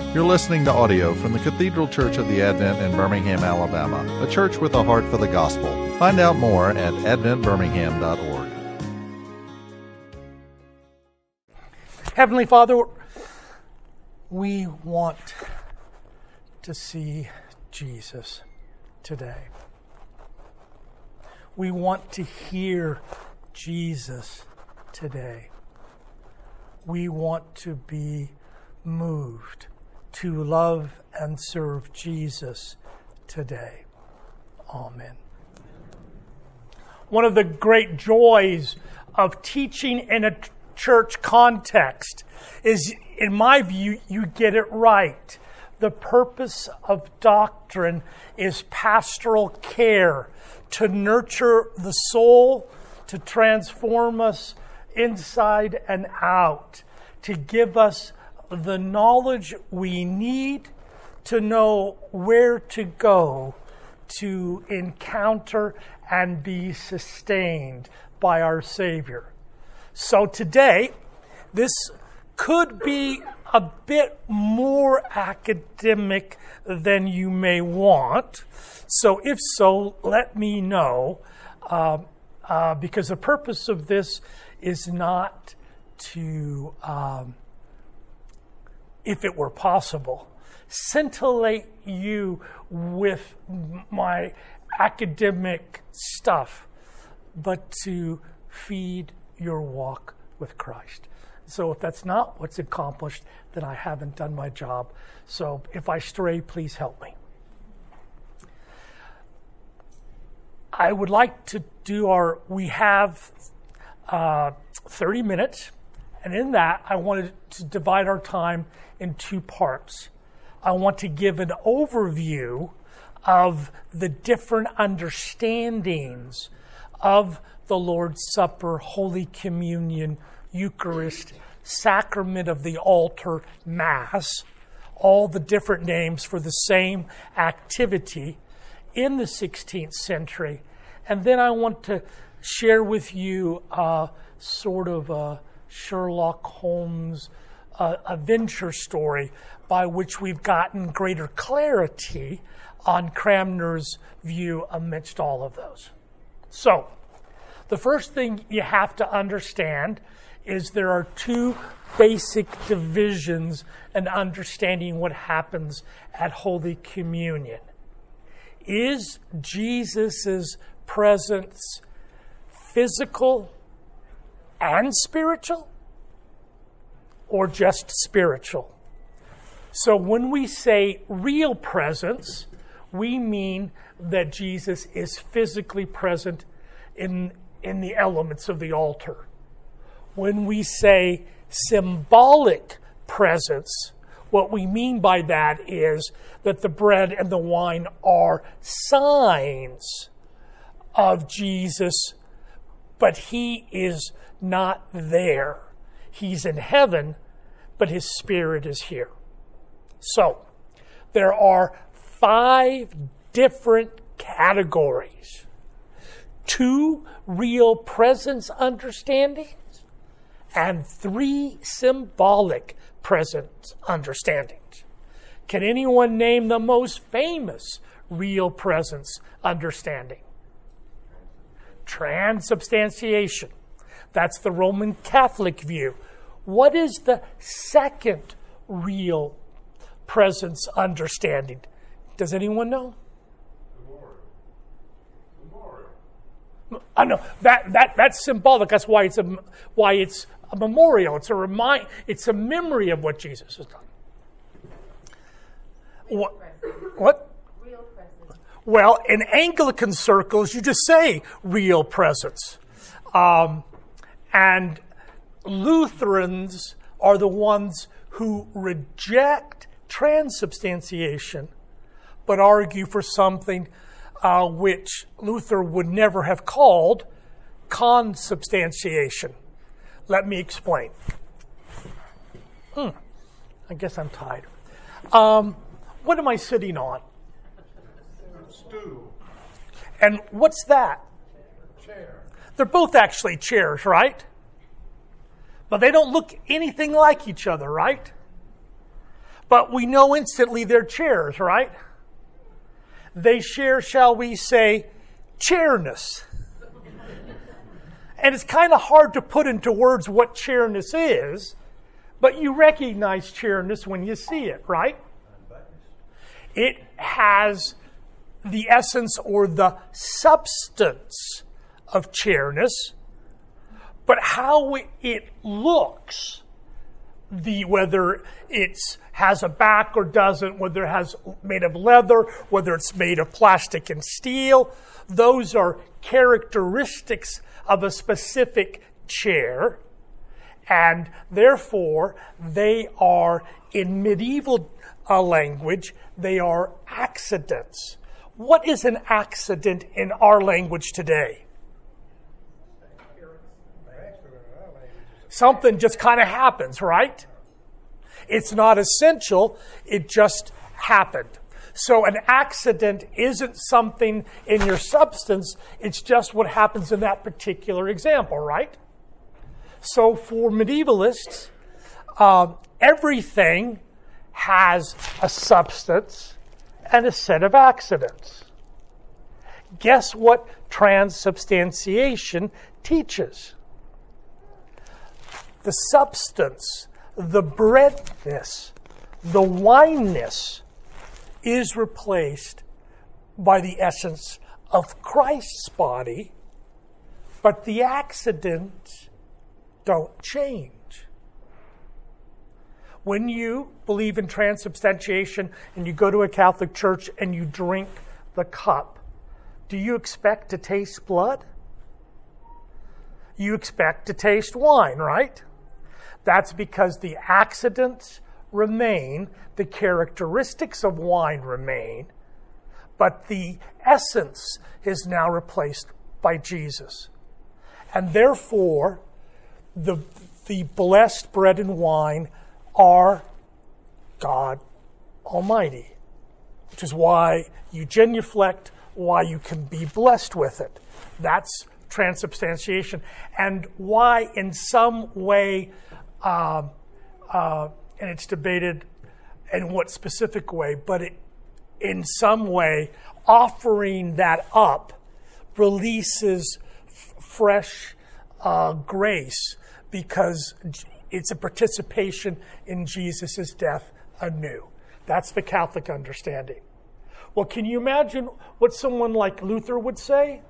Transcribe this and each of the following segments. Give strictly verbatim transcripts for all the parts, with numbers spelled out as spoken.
You're listening to audio from the Cathedral Church of the Advent in Birmingham, Alabama, a church with a heart for the gospel. Find out more at advent birmingham dot org. Heavenly Father, we want to see Jesus today. We want to hear Jesus today. We want to be moved to love and serve Jesus today. Amen. One of the great joys of teaching in a church context is, in my view, you get it right. The purpose of doctrine is pastoral care, to nurture the soul, to transform us inside and out, to give us the knowledge we need to know where to go to encounter and be sustained by our Savior. So today, this could be a bit more academic than you may want. So if so, let me know, uh, uh, because the purpose of this is not to, um, if it were possible, scintillate you with my academic stuff, but to feed your walk with Christ. So if that's not what's accomplished, then I haven't done my job. So if I stray, please help me. I would like to do our, we have uh, thirty minutes, and in that I wanted to divide our time in two parts. I want to give an overview of the different understandings of the Lord's Supper, Holy Communion, Eucharist, Sacrament of the Altar, Mass, all the different names for the same activity in the sixteenth century. And then I want to share with you uh, sort of a Sherlock Holmes uh, adventure story by which we've gotten greater clarity on Cranmer's view amidst all of those. So, the first thing you have to understand is there are two basic divisions in understanding what happens at Holy Communion. Is Jesus' presence physical and spiritual, or just spiritual? So when we say real presence, we mean that Jesus is physically present in, in the elements of the altar. When we say symbolic presence, what we mean by that is that the bread and the wine are signs of Jesus, but he is not there. He's in heaven, but his spirit is here. So, there are five different categories. Two real presence understandings and three symbolic presence understandings. Can anyone name the most famous real presence understanding? Transubstantiation. That's the Roman Catholic view. What is the second real presence understanding? Does anyone know? I know that that that's symbolic. That's why it's a why it's a memorial. It's a remind. It's a memory of what Jesus has done. Real What? presence. What? Real presence. Well, in Anglican circles, you just say real presence, um, and Lutherans are the ones who reject transubstantiation, but argue for something uh, which Luther would never have called consubstantiation. Let me explain. Hmm. I guess I'm tired. Um, what am I sitting on? Stool. And what's that? Chair. They're both actually chairs, right? But they don't look anything like each other, right? but we know instantly they're chairs, right? They share, shall we say, chairness. And it's kind of hard to put into words what chairness is, but you recognize chairness when you see it, right? It has the essence or the substance of chairness, but how it looks, the whether it's has a back or doesn't, whether it has made of leather, whether it's made of plastic and steel, those are characteristics of a specific chair, and therefore they are, in medieval uh, language, they are accidents. What is an accident in our language today? Something just kind of happens, right? It's not essential, it just happened. So an accident isn't something in your substance, it's just what happens in that particular example, right? So for medievalists, uh, everything has a substance and a set of accidents. Guess what transubstantiation teaches? The substance, the breadness, the wineness is replaced by the essence of Christ's body, but the accidents don't change. When you believe in transubstantiation and you go to a Catholic church and you drink the cup, do you expect to taste blood? You expect to taste wine, right? That's because the accidents remain, the characteristics of wine remain, but the essence is now replaced by Jesus. And therefore, the, the blessed bread and wine are God Almighty, which is why you genuflect, why you can be blessed with it. That's transubstantiation. And why in some way, uh, uh, and it's debated in what specific way, but it, in some way, offering that up releases f- fresh uh, grace because it's a participation in Jesus' death anew. That's the Catholic understanding. Well, can you imagine what someone like Luther would say?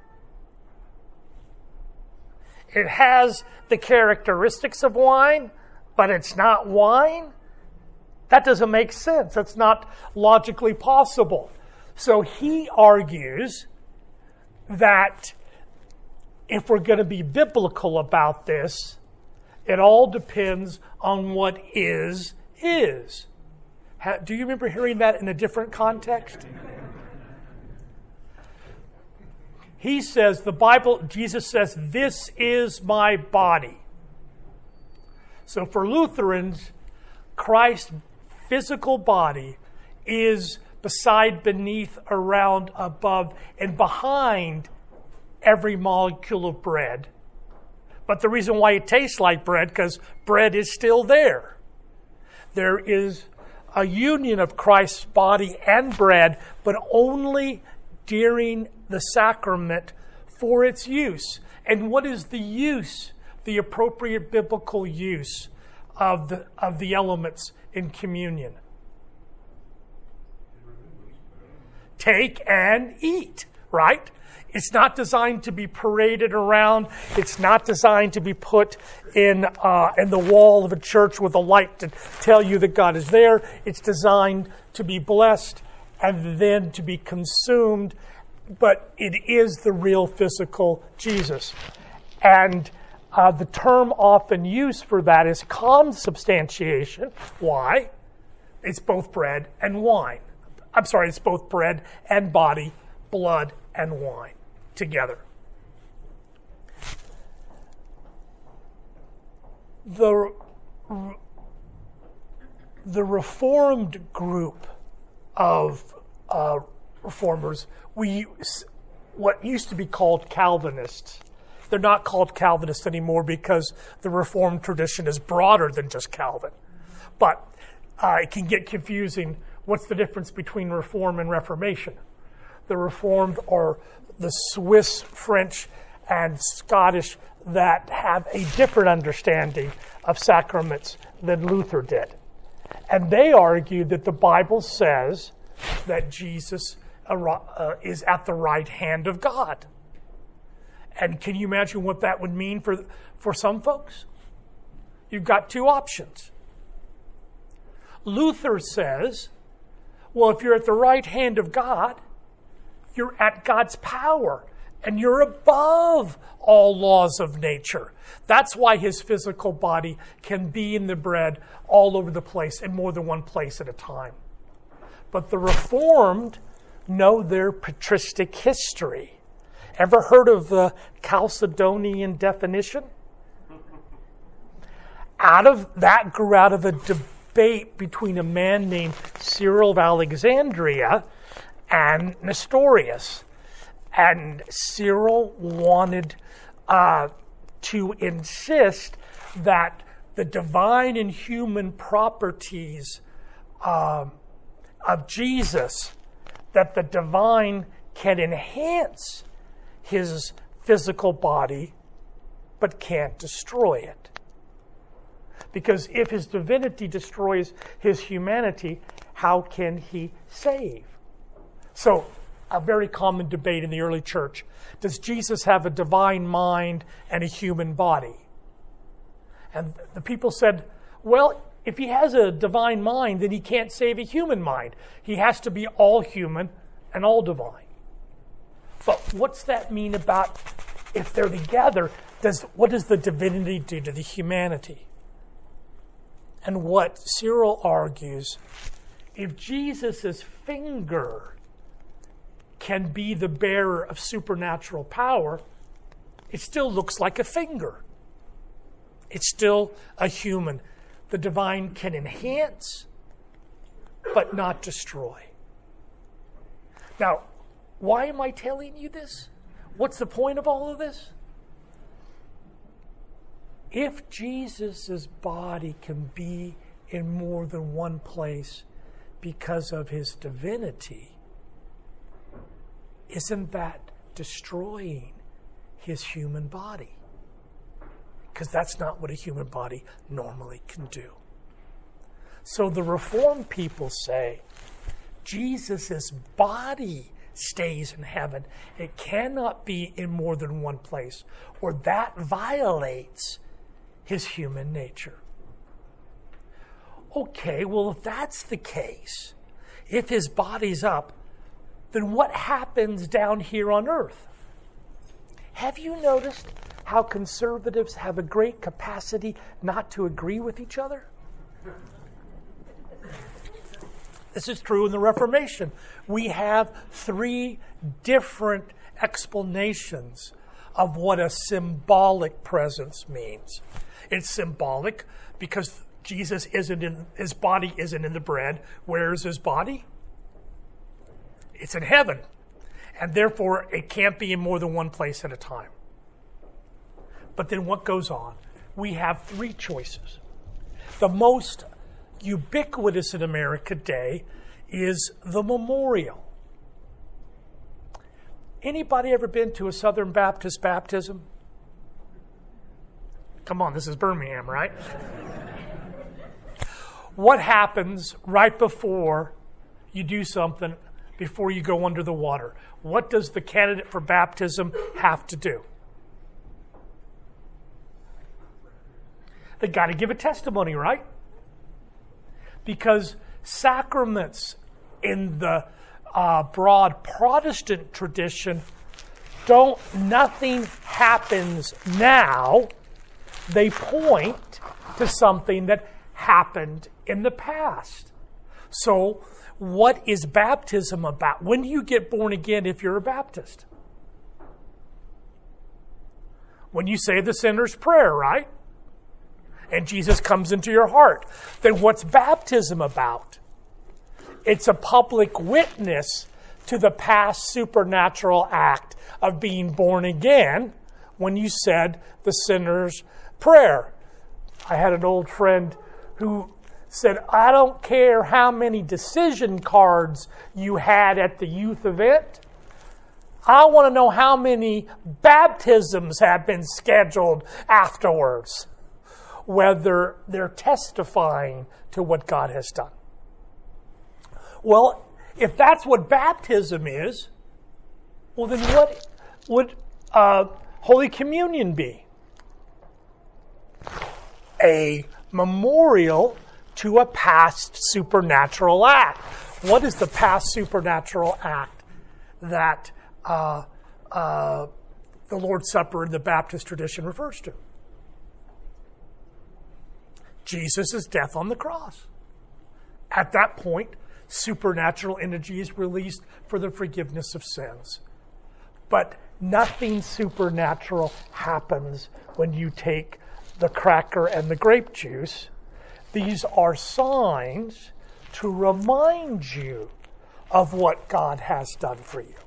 It has the characteristics of wine, but it's not wine? That doesn't make sense. That's not logically possible. So he argues that if we're going to be biblical about this, it all depends on what is, is. Ha, do you remember hearing that in a different context? He says, the Bible, Jesus says, this is my body. So for Lutherans, Christ's physical body is beside, beneath, around, above, and behind every molecule of bread. But the reason why it tastes like bread, because bread is still there. There is a union of Christ's body and bread, but only during the sacrament for its use. And what is the use, the appropriate biblical use of the of the elements in communion? Take and eat, right? It's not designed to be paraded around. It's not designed to be put in uh, in the wall of a church with a light to tell you that God is there. It's designed to be blessed and then to be consumed. But it is the real physical Jesus. And uh, the term often used for that is consubstantiation. Why? It's both bread and wine. I'm sorry, it's both bread and body, blood and wine together. The, the Reformed group of uh, reformers, we what used to be called Calvinists. They're not called Calvinists anymore because the Reformed tradition is broader than just Calvin. But uh, it can get confusing. What's the difference between Reform and Reformation? The Reformed are the Swiss, French, and Scottish that have a different understanding of sacraments than Luther did. And they argue that the Bible says that Jesus uh, is at the right hand of God. And can you imagine what that would mean for, for some folks? You've got two options. Luther says, well, if you're at the right hand of God, you're at God's power, and you're above all laws of nature. That's why his physical body can be in the bread all over the place, in more than one place at a time. But the Reformed know their patristic history. Ever heard of the Chalcedonian definition? Out of that grew out of a debate between a man named Cyril of Alexandria and Nestorius. And Cyril wanted uh, to insist that the divine and human properties uh, of Jesus, that the divine can enhance his physical body, but can't destroy it. Because if his divinity destroys his humanity, how can he save? So, a very common debate in the early church. Does Jesus have a divine mind and a human body? And the people said, well, if he has a divine mind, then he can't save a human mind. He has to be all human and all divine. But what's that mean about if they're together? Does, what does the divinity do to the humanity? And what Cyril argues, if Jesus' finger can be the bearer of supernatural power, it still looks like a finger. It's still a human. The divine can enhance, but not destroy. Now, why am I telling you this? What's the point of all of this? If Jesus' body can be in more than one place because of his divinity, isn't that destroying his human body? Because that's not what a human body normally can do. So the Reformed people say, Jesus' body stays in heaven. It cannot be in more than one place, or that violates his human nature. Okay, well, if that's the case, if his body's up, then what happens down here on earth? Have you noticed how conservatives have a great capacity not to agree with each other? This is true in the Reformation. We have three different explanations of what a symbolic presence means. It's symbolic because Jesus isn't in, his body isn't in the bread. Where is his body? It's in heaven. And therefore, it can't be in more than one place at a time. But then what goes on? We have three choices. The most ubiquitous in America today is the memorial. Anybody ever been to a Southern Baptist baptism? Come on, this is Birmingham, right? What happens right before you do something, before you go under the water? What does the candidate for baptism have to do? They got to give a testimony, right? Because sacraments in the uh, broad Protestant tradition don't, nothing happens now. They point to something that happened in the past. So, what is baptism about? When do you get born again if you're a Baptist? When you say the sinner's prayer, right? And Jesus comes into your heart. Then what's baptism about? It's a public witness to the past supernatural act of being born again when you said the sinner's prayer. I had an old friend who said, I don't care how many decision cards you had at the youth event. I want to know how many baptisms have been scheduled afterwards, whether they're testifying to what God has done. Well, if that's what baptism is, well, then what would uh, Holy Communion be? A memorial to a past supernatural act. What is the past supernatural act that uh, uh, the Lord's Supper in the Baptist tradition refers to? Jesus' death on the cross. At that point, supernatural energy is released for the forgiveness of sins. But nothing supernatural happens when you take the cracker and the grape juice. These are signs to remind you of what God has done for you.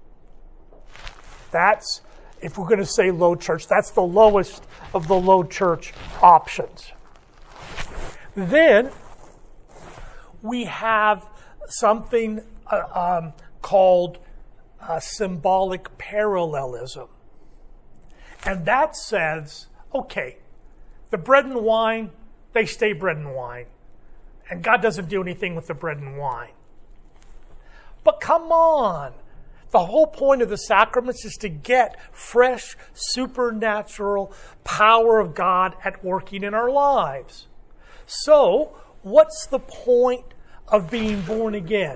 That's, if we're going to say low church, that's the lowest of the low church options. Then we have something uh, um, called uh, symbolic parallelism. And that says, okay, the bread and wine, they stay bread and wine. And God doesn't do anything with the bread and wine. But come on. The whole point of the sacraments is to get fresh, supernatural power of God at working in our lives. So, what's the point of being born again?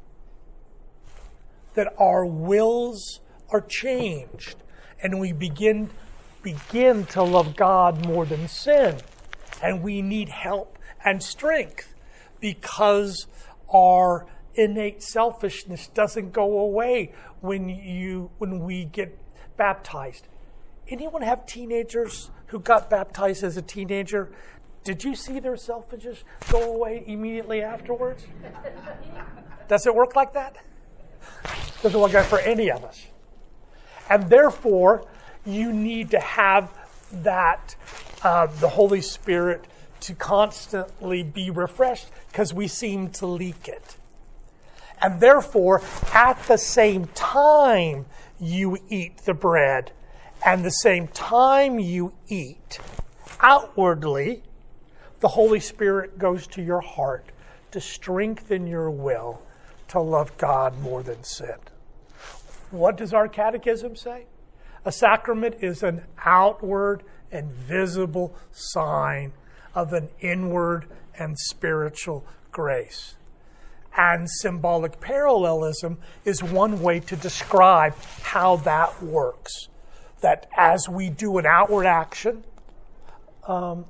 That our wills are changed and we begin begin to love God more than sin. And we need help and strength because our innate selfishness doesn't go away when you when we get baptized. Anyone have teenagers who got baptized as a teenager? Did you see their selfishness go away immediately afterwards? Does it work like that? Doesn't work like that for any of us. And therefore, you need to have that, uh, the Holy Spirit to constantly be refreshed because we seem to leak it. And therefore, at the same time you eat the bread and the same time you eat, outwardly, the Holy Spirit goes to your heart to strengthen your will to love God more than sin. What does our catechism say? A sacrament is an outward and visible sign of an inward and spiritual grace. And symbolic parallelism is one way to describe how that works. That as we do an outward action, um,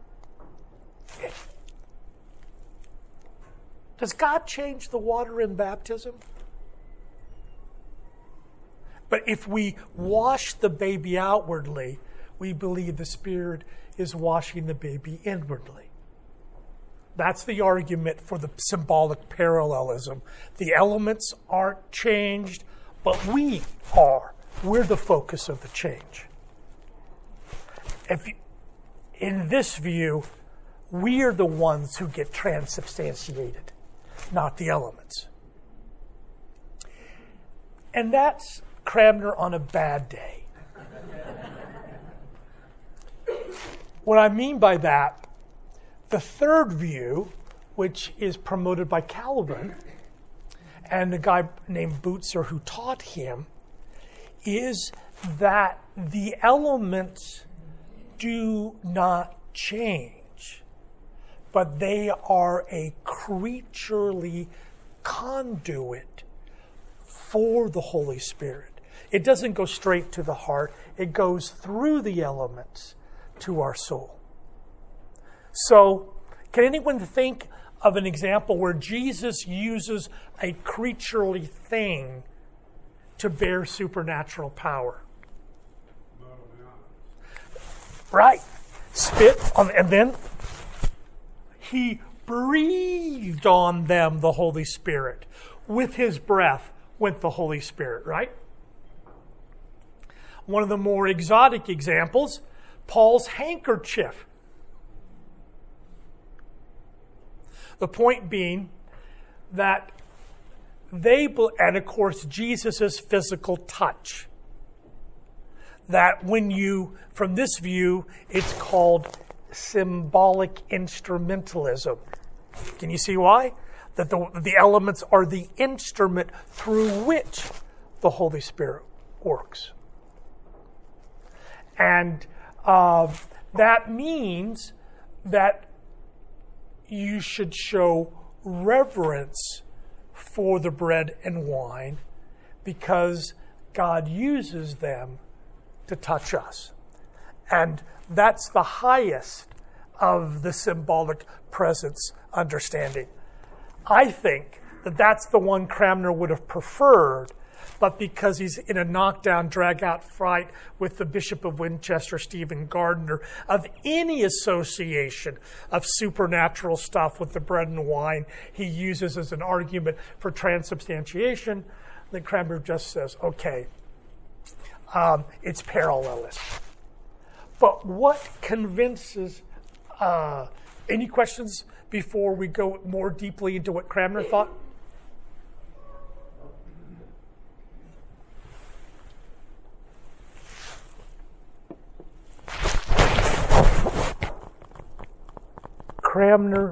does God change the water in baptism? But if we wash the baby outwardly, we believe the Spirit is washing the baby inwardly. That's the argument for the symbolic parallelism. The elements aren't changed, but we are. We're the focus of the change. If you, in this view, we are the ones who get transubstantiated, not the elements. And that's Cranmer on a bad day. What I mean by that, the third view, which is promoted by Calvin, and a guy named Butzer who taught him, is that the elements do not change, but they are a creaturely conduit for the Holy Spirit. It doesn't go straight to the heart. It goes through the elements to our soul. So, can anyone think of an example where Jesus uses a creaturely thing to bear supernatural power? Right. Spit on, and then he breathed on them the Holy Spirit. With his breath went the Holy Spirit, right? One of the more exotic examples, Paul's handkerchief. The point being that they, and of course Jesus' physical touch, that when you, from this view, it's called symbolic instrumentalism. Can you see why? That the, the elements are the instrument through which the Holy Spirit works. And uh, that means that you should show reverence for the bread and wine because God uses them to touch us. And that's the highest of the symbolic presence understanding. I think that that's the one Cranmer would have preferred, but because he's in a knockdown, drag-out fight with the Bishop of Winchester, Stephen Gardiner, of any association of supernatural stuff with the bread and wine he uses as an argument for transubstantiation, then Cranmer just says, okay, um, it's parallelist. But what convinces, uh, any questions before we go more deeply into what Cranmer thought? Cranmer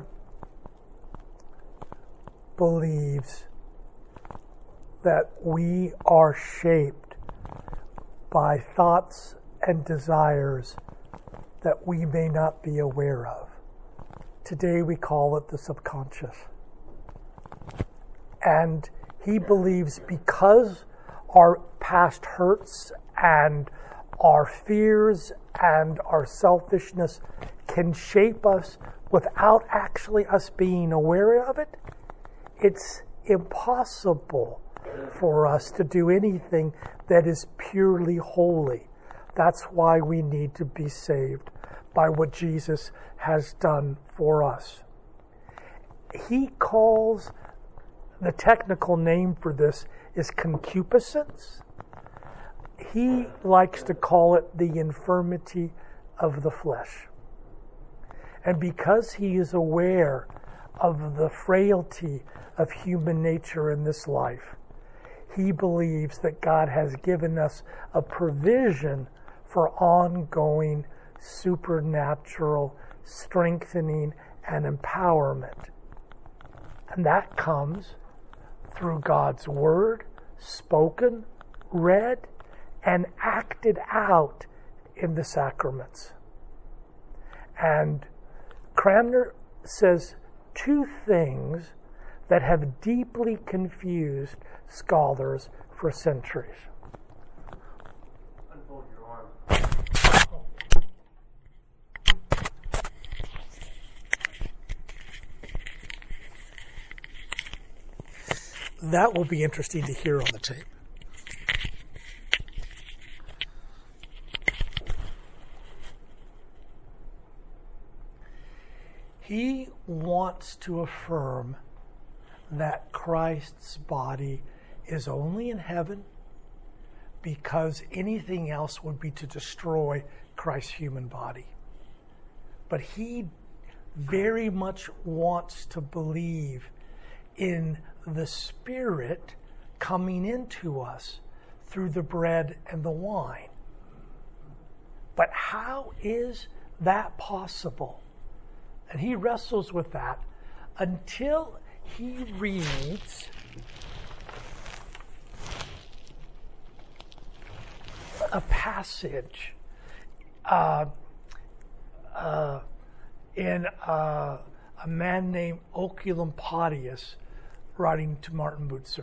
believes that we are shaped by thoughts and desires that we may not be aware of. Today we call it the subconscious. And he believes because our past hurts and our fears and our selfishness can shape us without actually us being aware of it, it's impossible for us to do anything that is purely holy. That's why we need to be saved by what Jesus has done for us. He calls, the technical name for this is concupiscence. He likes to call it the infirmity of the flesh. And because he is aware of the frailty of human nature in this life, he believes that God has given us a provision for ongoing supernatural strengthening and empowerment. And that comes through God's word, spoken, read, and acted out in the sacraments. And Cranmer says two things that have deeply confused scholars for centuries. Unfold your arm. That will be interesting to hear on the tape. He wants to affirm that Christ's body is only in heaven because anything else would be to destroy Christ's human body. But he very much wants to believe in the Spirit coming into us through the bread and the wine. But how is that possible? And he wrestles with that until he reads a passage uh, uh, in uh, a man named Oecolampadius writing to Martin Bucer.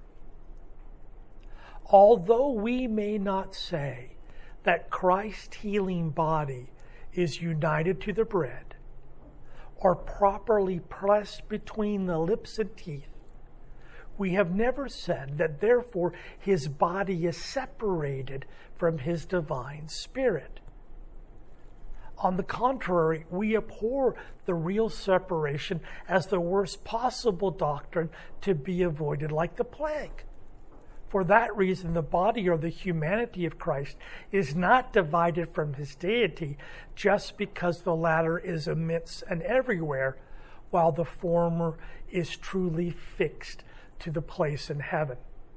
Although we may not say that Christ's healing body is united to the bread, or properly pressed between the lips and teeth, we have never said that therefore his body is separated from his divine spirit. On the contrary, we abhor the real separation as the worst possible doctrine to be avoided like the plague. For that reason, the body or the humanity of Christ is not divided from his deity just because the latter is immense and everywhere, while the former is truly fixed to the place in heaven.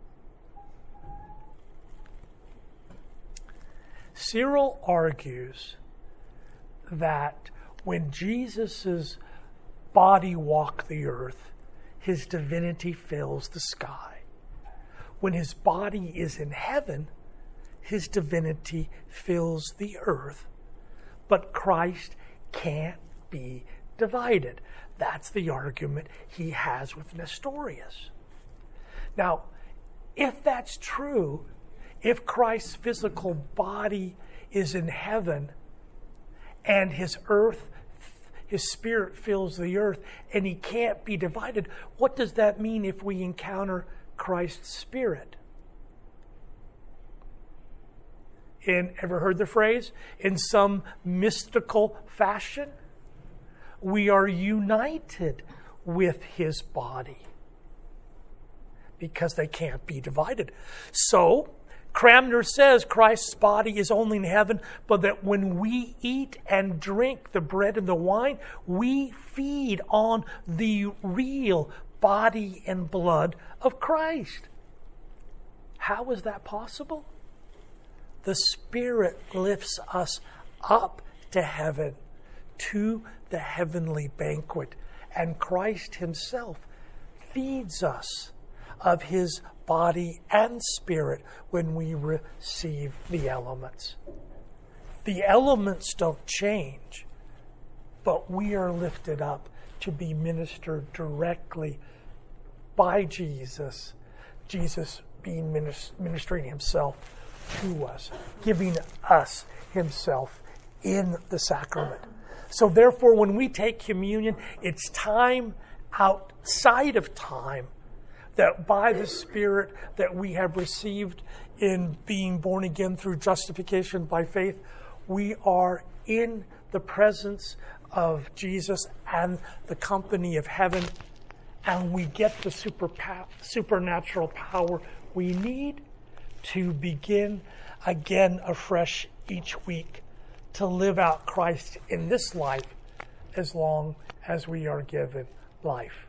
Cyril argues that when Jesus' body walked the earth, his divinity fills the sky. When his body is in heaven, his divinity fills the earth. But Christ can't be divided. That's the argument he has with Nestorius. Now, if that's true, if Christ's physical body is in heaven and his earth, his spirit fills the earth and he can't be divided, what does that mean if we encounter Christ's spirit? In, ever heard the phrase? In some mystical fashion, we are united with his body because they can't be divided. So, Cranmer says Christ's body is only in heaven, but that when we eat and drink the bread and the wine, we feed on the real body and blood of Christ. How is that possible? The Spirit lifts us up to heaven, to the heavenly banquet, and Christ himself feeds us of his body and spirit when we receive the elements. The elements don't change, but we are lifted up to be ministered directly by Jesus, Jesus being ministering himself to us, giving us himself in the sacrament. So therefore, when we take communion, it's time outside of time, that by the Spirit that we have received in being born again through justification by faith, we are in the presence of Jesus and the company of heaven, and we get the super pa- supernatural power we need to begin again afresh each week to live out Christ in this life as long as we are given life.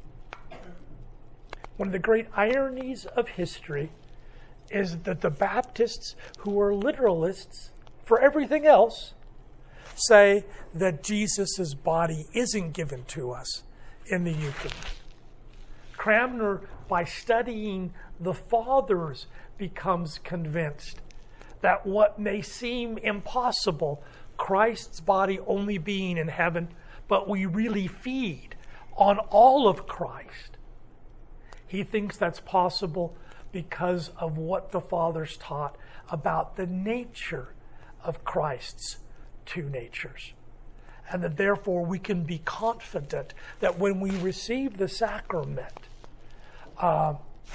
One of the great ironies of history is that the Baptists, who are literalists for everything else, say that Jesus' body isn't given to us in the Eucharist. Cranmer, by studying the Fathers, becomes convinced that what may seem impossible, Christ's body only being in heaven, but we really feed on all of Christ. He thinks that's possible because of what the Fathers taught about the nature of Christ's two natures. And that therefore we can be confident that when we receive the sacrament, uh,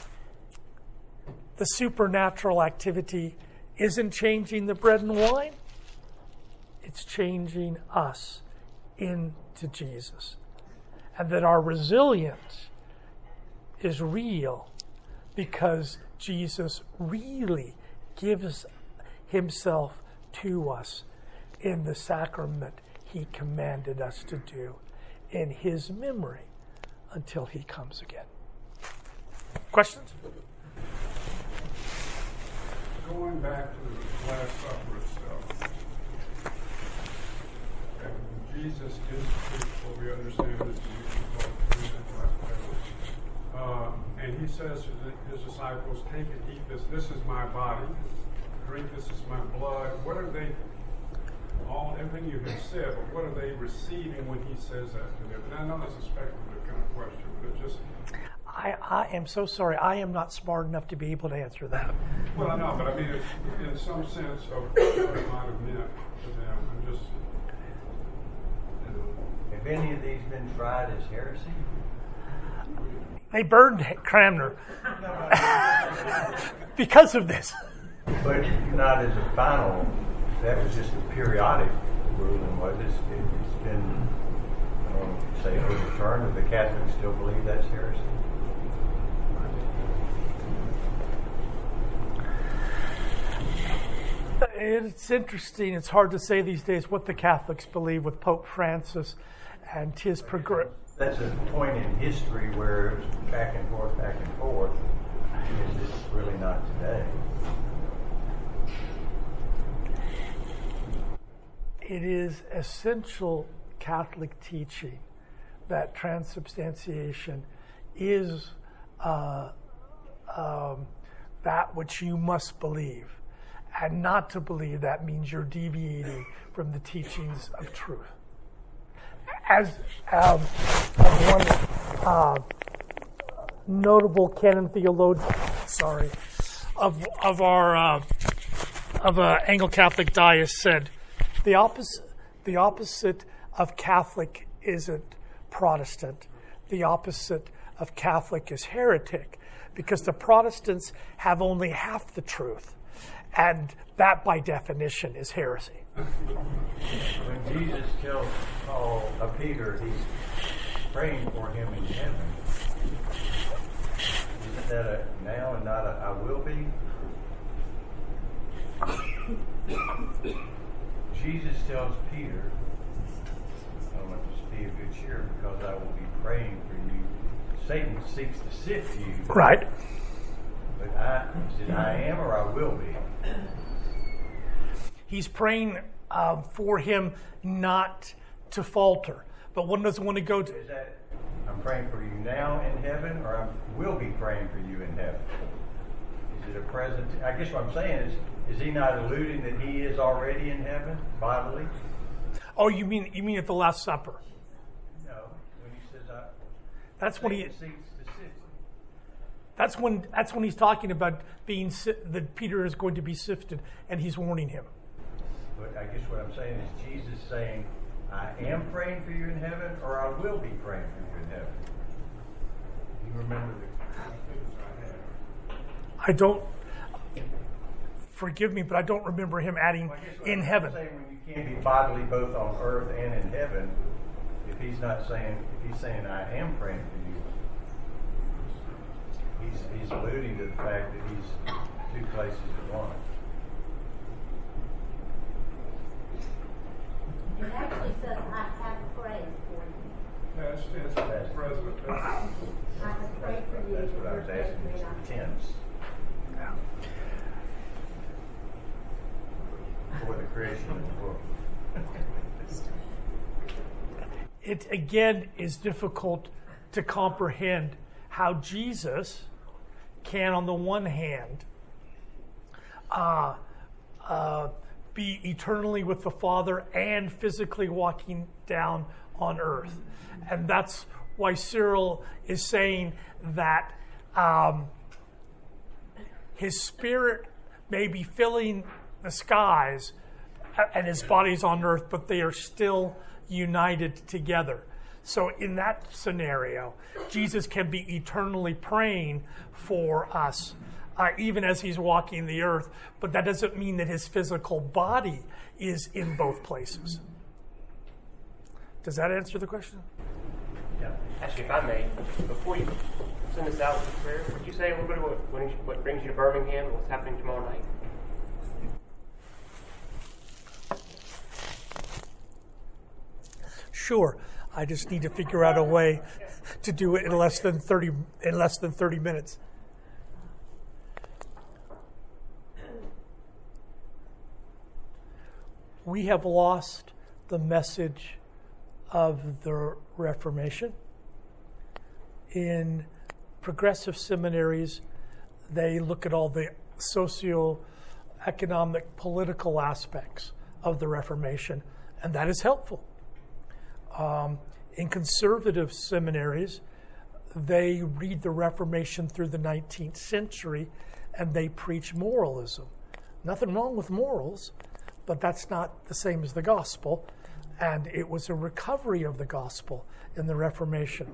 the supernatural activity isn't changing the bread and wine, it's changing us into Jesus. And that our resilience is real because Jesus really gives himself to us in the sacrament he commanded us to do in his memory until he comes again. Questions? Going back to the Last Supper itself, and Jesus institutes what we understand as the Uh, and he says to the, his disciples, take and eat this. This is my body. Drink, this is my blood. What are they, all everything you have said, but what are they receiving when he says that to them? And I know that's a speculative kind of question, but it just... I, I am so sorry. I am not smart enough to be able to answer that. Well, I know, but I mean, it, in some sense of what it might have meant to them. I'm just... You know. Have any of these been tried as heresy? They burned Cranmer because of this. But not as a final, that was just a periodic ruling, was it? It's been, I don't want to say overturned, but the Catholics still believe that's heresy? It's interesting. It's hard to say these days what the Catholics believe with Pope Francis and his progr- That's a point in history where it was back and forth, back and forth. Is it's really not today. It is essential Catholic teaching that transubstantiation is uh, um, that which you must believe. And not to believe that means you're deviating from the teachings of truth. As um, one uh, notable canon theologian, sorry, of of our uh, of uh, Anglo-Catholic diocese said, the opposite the opposite of Catholic isn't Protestant. The opposite of Catholic is heretic, because the Protestants have only half the truth, and that by definition is heresy. When Jesus tells Paul, uh, Peter, he's praying for him in heaven, isn't that a now and not a I will be? Jesus tells Peter, I want to be of good cheer because I will be praying for you. Satan seeks to sift you. Right. But I, is it I am or I will be? He's praying uh, for him not to falter. But one doesn't want to go to... Is that I'm praying for you now in heaven, or I will be praying for you in heaven? Is it a present? I guess what I'm saying is, is he not alluding that he is already in heaven, bodily? Oh, you mean you mean at the Last Supper? No. When he says, I, That's when he... seeks to sift. That's when that's when he's talking about being that Peter is going to be sifted, and he's warning him. But I guess what I'm saying is Jesus saying, I am praying for you in heaven, or I will be praying for you in heaven. You remember the I don't, forgive me, but I don't remember him adding well, in I'm heaven. Saying when you can't be bodily both on earth and in heaven, if he's not saying, if he's saying, I am praying for you, he's, he's alluding to the fact that he's two places at once. It actually says, I have prayed for you. Past tense, past present. I have prayed for you. That's what I was asking, is the tense. Yeah. For the creation of the world. It again is difficult to comprehend how Jesus can, on the one hand, uh, uh, be eternally with the Father and physically walking down on earth. And that's why Cyril is saying that um, his spirit may be filling the skies and his body's on earth, but they are still united together. So in that scenario, Jesus can be eternally praying for us, uh, even as he's walking the earth, but that doesn't mean that his physical body is in both places. Does that answer the question? Yeah. Actually, if I may, before you send us out with a prayer, would you say a little bit of what, brings you- what brings you to Birmingham and what's happening tomorrow night? Sure. I just need to figure out a way to do it in less than thirty in less than thirty minutes. We have lost the message of the Reformation. In progressive seminaries, they look at all the socio-economic, political aspects of the Reformation, and that is helpful. Um, in conservative seminaries, they read the Reformation through the nineteenth century, and they preach moralism. Nothing wrong with morals, but that's not the same as the gospel, and it was a recovery of the gospel in the Reformation.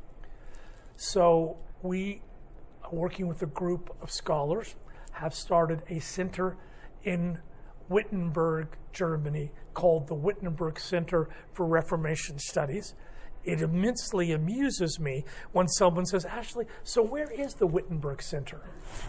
So we, working with a group of scholars, have started a center in Wittenberg, Germany, called the Wittenberg Center for Reformation Studies. It immensely amuses me when someone says, Ashley, so where is the Wittenberg Center?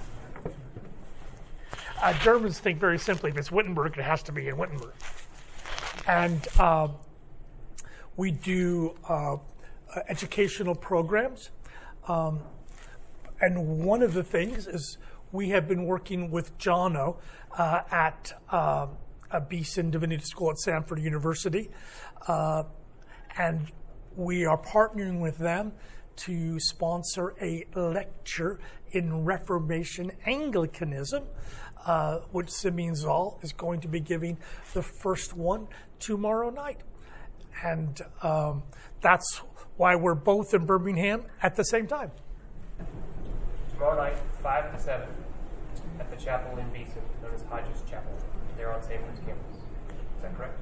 Uh, Germans think very simply, if it's Wittenberg, it has to be in Wittenberg. And uh, we do uh, uh, educational programs. Um, and one of the things is we have been working with Jono uh, at uh, a Beeson Divinity School at Samford University. Uh, and we are partnering with them to sponsor a lecture in Reformation Anglicanism, uh, which Simeon Zoll is going to be giving the first one tomorrow night. And um, that's why we're both in Birmingham at the same time. Tomorrow night, five to seven, at the chapel in Beeson, known as Hodges Chapel. They're on Samford's campus. Is that correct?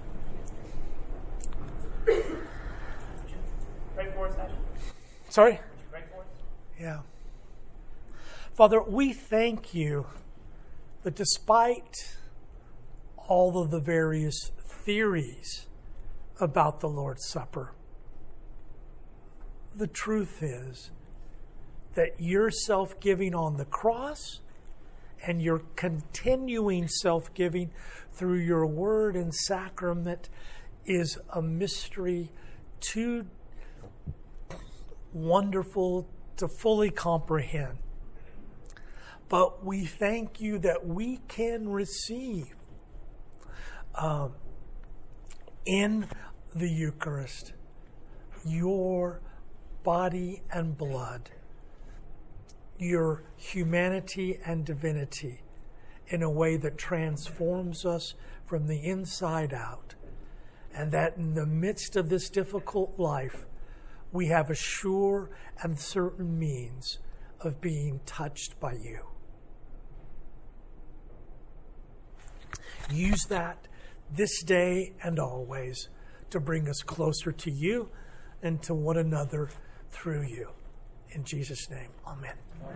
Pray for us, Ashley. Sorry? Would you pray for us? Yeah. Father, we thank you that despite all of the various theories about the Lord's Supper, the truth is that your self-giving on the cross and your continuing self-giving through your word and sacrament is a mystery too wonderful to fully comprehend. But we thank you that we can receive um, in the Eucharist your body and blood, your humanity and divinity in a way that transforms us from the inside out. And that in the midst of this difficult life, we have a sure and certain means of being touched by you. Use that this day and always to bring us closer to you and to one another through you. In Jesus' name, amen.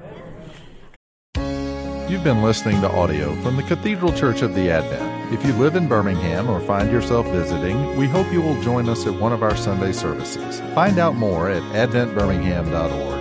You've been listening to audio from the Cathedral Church of the Advent. If you live in Birmingham or find yourself visiting, we hope you will join us at one of our Sunday services. Find out more at advent birmingham dot org.